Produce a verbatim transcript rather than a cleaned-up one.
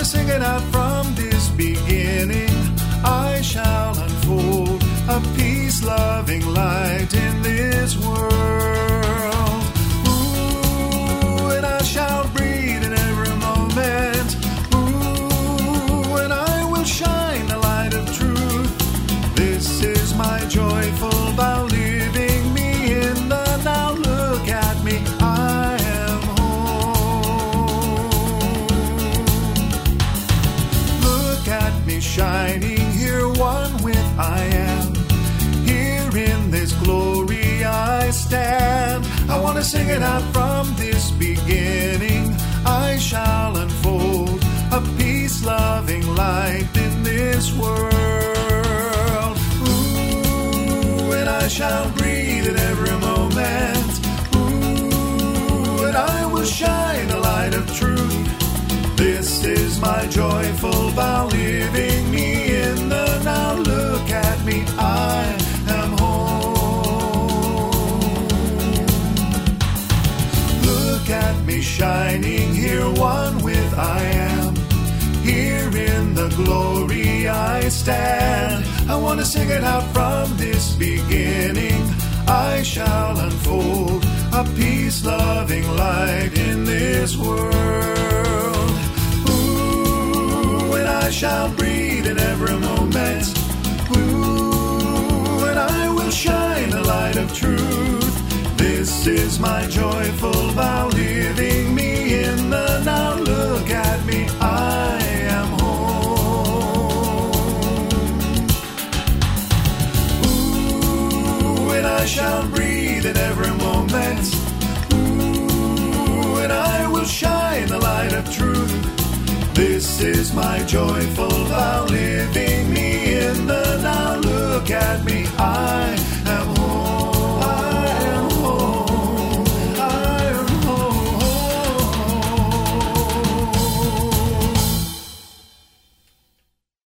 sing it out from this beginning. I shall unfold a peace-loving light in this world. Ooh, and I shall breathe in every moment. Ooh, and I will shine the light of truth. This is my joyful vow, living me in the now. Look at me, I am home. Look at me shining here, one with I am. Here in this glory I stand. I want to sing it out from this beginning. I shall unfold a peace-loving light in this world. Ooh, and I shall breathe in every moment. Ooh, and I will shine the light of truth. This is my joyful vow, living me in the now. Look at me, I am home. Look at me shining here, one with I am. Here in the glory I stand. I want to sing it out from this beginning. I shall unfold a peace-loving light in this world. Ooh, and I shall breathe in every moment. Ooh, and I will shine the light of truth. This is my joyful vow, living me in the now. Look at me, I am home. Ooh, and I shall breathe in every moment. Ooh, and I will shine the light of truth. This is my joyful vow, living me in the now. Look at me, I